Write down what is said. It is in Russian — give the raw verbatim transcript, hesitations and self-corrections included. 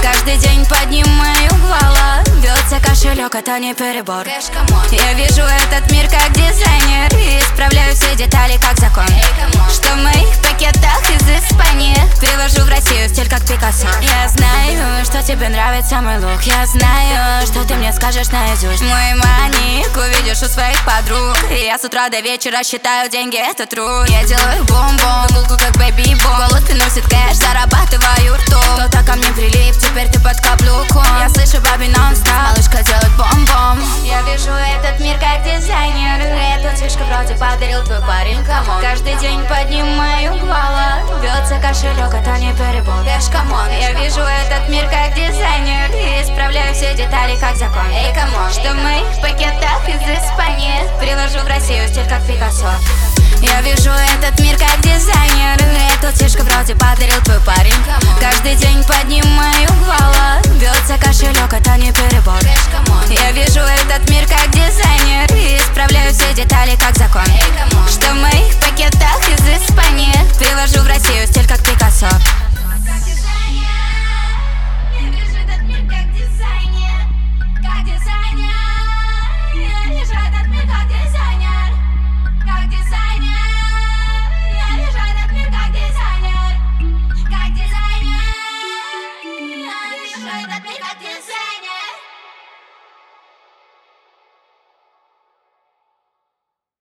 Каждый день поднимаю гвала. Бьется кошелек, это не перебор. Я вижу этот мир как дизайнер и исправляю все детали как закон. Что в моих пакетах из Испании привожу в Россию стиль как Пикассо. Я знаю, что тебе нравится мой лук. Я знаю, что ты мне скажешь наизусть. Мой маник увидишь у своих подруг. И я с утра до вечера считаю деньги, это труд. Я делаю бум-бум, гулку как бэби-бум. Голод приносит кэш, зарабатываю ртом. Кто-то ко мне прилип, теперь ты под каблуком. Я слышу баби нон-стоп, малышка делает бом-бом. Я вижу этот мир как дизайнер. Эту фишку вроде подарил твой парень, камон. Каждый день поднимаю гвала. Бьется кошелек, это не перебор. Я вижу этот мир как дизайнер и исправляю все детали как закон. Эй, камон. Что в моих пакетах из Испании привожу в Россию стиль как Пикассо. Я вижу этот мир как дизайнер. Эту фишку вроде подарил твой парень. Каждый день поднимаю гвала. Бьется кошелек, это не перебор. Я вижу этот мир как дизайнер и исправляю